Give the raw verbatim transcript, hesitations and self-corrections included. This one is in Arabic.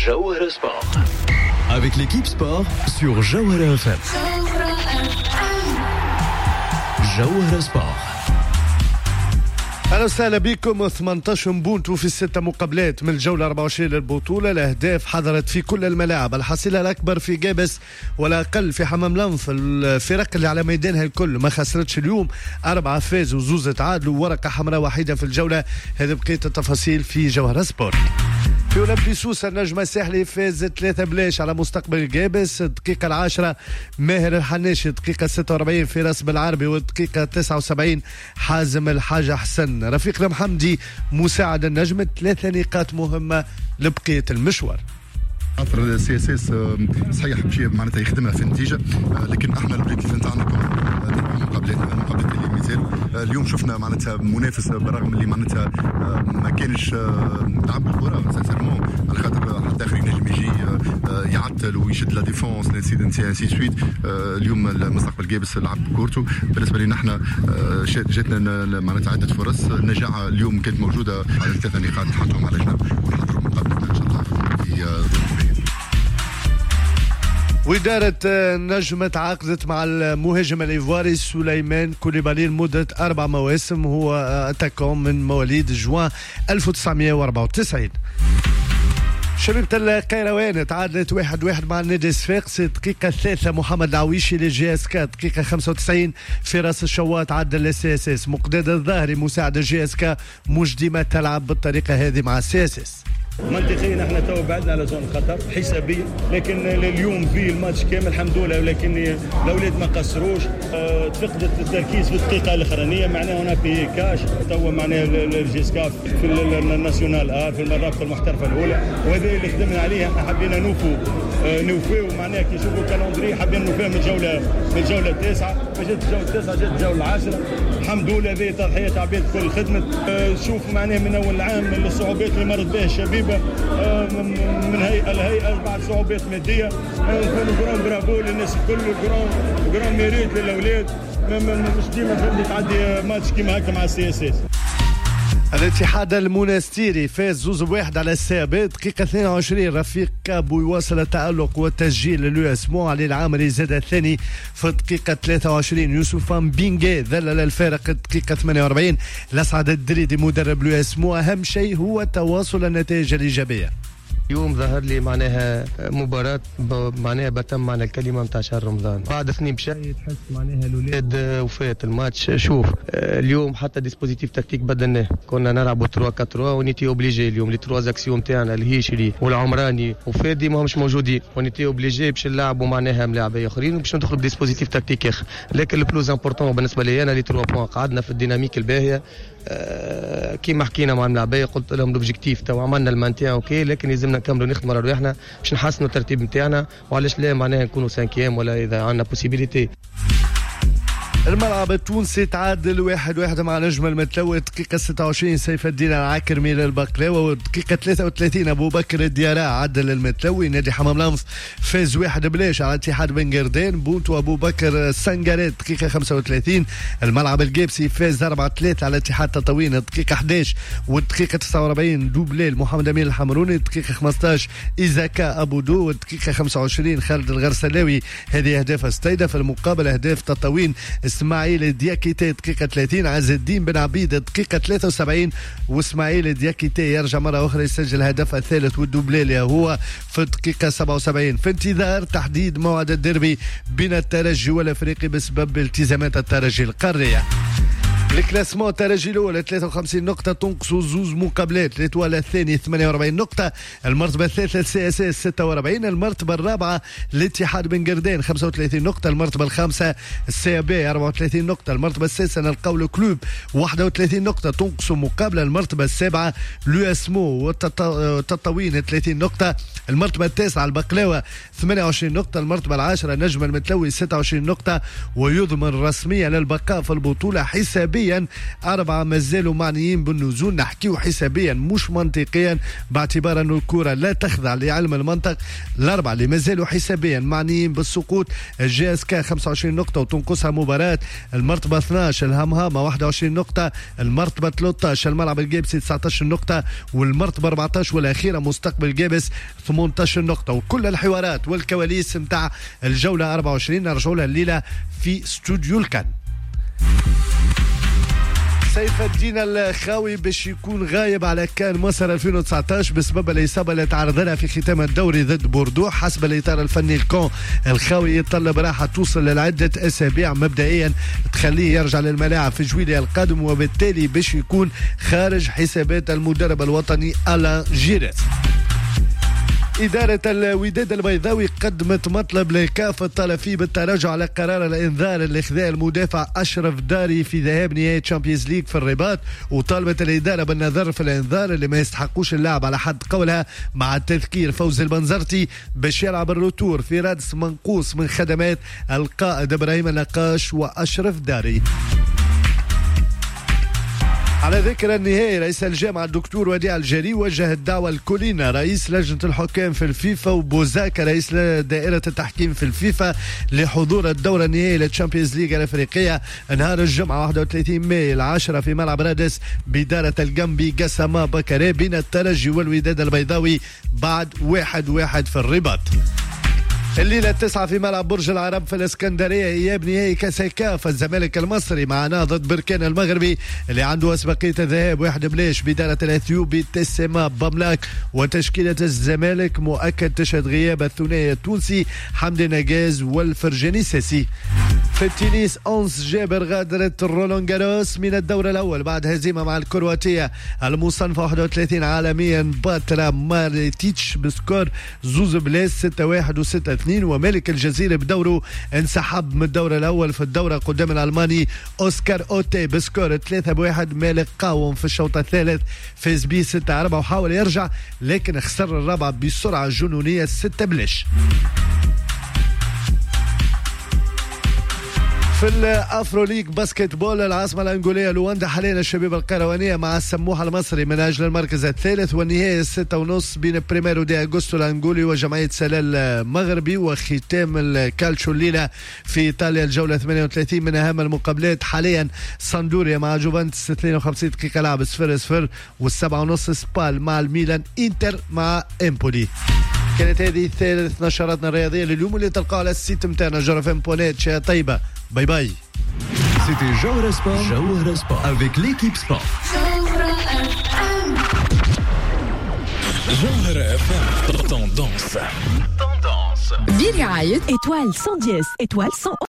Jawahara Sport. Avec l'équipe sport sur Jawahara F M. Jawahara Sport. أهلا وسهلا بكم. ثمانية عشر بونتو في الستة مقابلات من الجولة أربعة وعشرين للبطولة. الأهداف حضرت في كل الملاعب. الحصيلة الأكبر في جابس والأقل في حمام لنف. الفرق اللي على ميدانها الكل ما خسرتش اليوم، أربعة فازوا وزوز تعادلوا ورقة حمراء وحيدة في الجولة. هذه بقية التفاصيل في جوهرة سبورت. في أولمبي سوسة النجم الساحلي فاز ثلاثة بلاش على مستقبل جابس. الدقيقة العاشرة ماهر الحناشي، الدقيقة ستة وأربعين فراس بالعربي، والدقيقة تسعة وسبعين حازم الحاج حسن. رفيق المحمدي مساعد النجم، ثلاثة نقاط مهمة لبقية المشوار. خاطر السي اس اس صحيح مشي معناتها يخدمها في النتيجه، لكن احنا البريكليف نتاعنا مقابلات مقابلات اللي مازال اليوم شفنا معناتها منافس بالرغم اللي معناتها ما كانش لعب الكره سانسيرمون، على خاطر حتى اخر ينجم يجي يعطل ويشد لا ديفونس نسيت انسي انسي سويت. اليوم مستقبل جابس لعب بكورته. بالنسبه لنا احنا جاتنا معناتها عده فرص. النجاعه اليوم كانت موجوده على ثلاثه نقاط نحطهم على جنب ونحضروا مقابلتنا ان شاء الله في وإدارة النجم تعاقدت مع المهاجم الإيفواري سليمان كوليبالي لمدة أربع مواسم. هو أتاكون من مواليد جوان ألف وتسعمائة وأربعة وتسعين. شبيبة القيروان تعادلت واحد واحد مع النادي الصفاقسي. الدقيقة الثالثة محمد العويشي لجي اس كا، دقيقة خمسة وتسعين فراس الشواط عدل للسي اس اس. مقداد الظاهري مساعد جي اس كا مش ديما تلعب بالطريقة هذه مع السي اس اس. منطقيا احنا تو بعدنا على زون خطر حسابيا، لكن اليوم في الماتش كامل الحمد لله، ولكن الاولاد ما قصروش. اه تفقدت التركيز في الدقيقه الاخرانيه، معناها هنا في كاش تو معناها الجيسكا في الناسيونال اه في الرابطه المحترفه الاولى، وهذا اللي خدمنا عليه. احنا حبينا نوفوا اه نوفيو معناها كي نشوفوا الكالندري حبينا نوفيها من الجوله من الجوله التاسعه، فجات الجوله التاسعه جات الجوله العاشره. الحمد لله هذه تضحيه تعبير كل خدمه. اه شوف معناها من اول العام الصعوبات اللي مرت بها الشبيبه من هيئه لهيئه بعد صعوبات ماديه. نكونوا جرام برافو للناس الكل، جرام جرام ميريت للاولاد. مش ديما فهمني تعدي ماتش كيما هكا مع السي اس اس. الاتحاد المنستيري فاز زوز بواحد على السابق. دقيقة اثنين وعشرين رفيق كابو يواصل التألق والتسجيل لليو اسمو. علي العامري زاد الثاني في الدقيقة ثلاثة وعشرين. يوسف بينجي ذلل الفارق الدقيقة ثمانية وأربعين. الأسعد الدريدي مدرب ليو اسمو، أهم شيء هو تواصل النتائج الإيجابية. اليوم ظهر لي معناها مباراة معناها بتم معنى الكلمة متاع شهر رمضان. بعد اثنين بشيء تحس معناها الأولاد وفات الماتش. شوف اليوم حتى ديسبوزيتيف تكتيك بدلناه، كنا نلعبوا ثلاثة أربعة ونيتي اوبليجي اليوم لي ثلاث اكسيون تاعنا الهيشري والعمراني وفادي ما همش موجودين، ونيتي اوبليجي باش نلعبوا معناها ملاعبين اخرين وباش ندخلوا بديسبوزيتيف تكتيك اخر. لكن البلوز امبورطون بالنسبة لي انا لي ثلاثة بوان قعدنا في الديناميك الباهية. أه كيما حكينا مع الملاعبيه قلت لهم لوبجيكتيف تو عملنا المانتيان اوكي، لكن لازمنا نكملوا نخدموا على رواحنا باش نحسنوا الترتيب نتاعنا، وعلاش لا معناها نكونوا خامسيام ولا اذا عندنا بوسيبيليتي. الملعب التونسي تعادل واحد واحد مع نجم المتلوي. الدقيقة ستة وعشرين سيف الدين العاكرمي للبقلاوة، والدقيقة ثلاثة وثلاثين أبو بكر الديارة عدل المتلوي. نادي حمام لنف فاز واحد بلاش على اتحاد بن قردان. بونتو أبو بكر السنجارات دقيقة خمسة وثلاثين. الملعب الجابسي فاز أربعة ثلاثة على اتحاد تطاوين. الدقيقة أحد عشر والدقيقة تسعة وأربعين دوبليل محمد أمين الحمروني. الدقيقة خمسة عشر إيزاكا أبو دو. والدقيقة خمسة وعشرين خالد الغرسلاوي. هذه أهداف استيدا. في المقابل أهداف تطاوين اسماعيل دياكيتي دقيقة ثلاثين، عز الدين بن عبيد دقيقة ثلاثة وسبعين، واسماعيل دياكيتي يرجع مرة أخرى يسجل الهدف الثالث والدوبليل هو في الدقيقة سبعة وسبعين. في انتظار تحديد موعد الديربي بين الترجي والأفريقي بسبب التزامات الترجي القارية. الكلاسمون الترجي الاول ثلاثة وخمسين نقطة تنقص زوز مقابلات. الإطوال الثاني ثمانية وأربعين نقطة. المرتبة الثالثة سي اس اس ستة وأربعين. المرتبة الرابعة الاتحاد بن قردان خمسة وثلاثين نقطة. المرتبة الخامسة السي بي أربعة وثلاثين نقطة. المرتبة السادسة القول كلوب واحد وثلاثين نقطة تنقص مقابلة. المرتبة السابعة لو اسمو والتطاوين ثلاثين نقطة. المرتبة التاسعة البقلاوة ثمانية وعشرين نقطة. المرتبة العاشرة نجم المتلوي ستة وعشرين نقطة، ويضمن رسميا للبقاء في البطولة حسابيا حسابيا، أربعة مازالوا معنيين بالنزول. نحكيو حسابيا مش منطقيا باعتبار أن الكرة لا تخضع لعلم المنطق. الأربعة اللي مازالوا حسابيا معنيين بالسقوط: الجي اس كا خمسة وعشرين نقطة وتنقصها مباراة، المرتبة اثناش الهمهامة واحد وعشرين نقطة، المرتبة ثلاثة عشر الملعب الجيبسي تسعة عشر نقطة، والمرتبة أربعة عشر والأخيرة مستقبل جيبس ثمانية عشر نقطة. وكل الحوارات والكواليس متاع الجولة أربعة وعشرين نرجعوا لها الليلة في استوديو الكان. سيف الدين الخاوي باش يكون غايب على كان مصر ألفين وتسعطاش بسبب الإصابة اللي تعرض لها في ختام الدوري ضد بوردو. حسب الإطار الفني الكون الخاوي يتطلب راحة توصل لعدة أسابيع مبدئيا تخليه يرجع للملاعب في جويلية القادم، وبالتالي باش يكون خارج حسابات المدرب الوطني ألان جيريت. إدارة الوداد البيضاوي قدمت مطلب لكاف الطلب فيه بالتراجع على قرار الإنذار اللي خذاه المدافع أشرف داري في ذهاب نهائي تشامبيونز ليج في الرباط، وطالبت الإدارة بالنظر في الإنذار اللي ما يستحقوش اللاعب على حد قولها، مع التذكير فوز البنزرتي باش يلعب الروتور في رادس منقوص من خدمات القائد إبراهيم النقاش وأشرف داري. على ذكر النهائي، رئيس الجامعة الدكتور وديع الجري وجه الدعوة لكولينا رئيس لجنة الحكام في الفيفا وبوزاكا رئيس دائرة التحكيم في الفيفا لحضور الدورة النهائية للتشامبيونز ليج الأفريقية نهار الجمعة واحد وثلاثين ماي العاشرة في ملعب رادس بدارة الجنبي قسما بكري بين الترجي والوداد البيضاوي بعد واحد واحد في الرباط. الليلة التسعة في ملعب برج العرب في الإسكندرية إياب نهائي كأس كاف الزمالك المصري مع نهضة بركان المغربي اللي عنده أسبقية الذهاب واحد بلاش بدارة الأثيوبي تسمى بملاك. وتشكيلة الزمالك مؤكد تشهد غياب الثنائي التونسي حمدي نجاز والفرجاني ساسي. في التنس أنس جابر غادرت رولان جاروس من الدور الأول بعد هزيمة مع الكرواتية المصنفة واحد وثلاثين عالميا باترا ماريتيتش بسكور زوز بلاس ستة واحد و ستة اثنين. وملك الجزيرة بدوره انسحب من الدور الأول في الدورة قدام الألماني أوسكار أوتي بسكور ثلاثة واحد. مالك قاوم في الشوط الثالث فاز بيه ستة أربعة وحاول يرجع لكن خسر الرابع بسرعة جنونية ستة بلاش. في الافرو ليج باسكت بول العاصمه الانغوليه لواندا حاليا الشبيبه القيروانيه مع السموحه المصري من اجل المركز الثالث، والنهائي الستة ونص بين بريميرو دي اغوستو الانغولي وجمعيه سلال المغربي. وختام الكالتشو الليله في ايطاليا الجوله ثمانية وثلاثين من اهم المقابلات حاليا ساندوريا مع جوفنتوس اثنين وخمسين دقيقه لعب صفر صفر، والسبعة ونص سبال مع الميلان، انتر مع امبولي. كانت هذه ثالث نشراتنا الرياضيه لليوم اللي تلقاها على السيت متاعنا جوهر فم بونيت. شيء طيبه، باي باي. C'était Jawara Sport, Jawara Sport avec l'équipe sport. Jawara F M, tendance. Tendance. برعاية étoile cent dix, étoile cent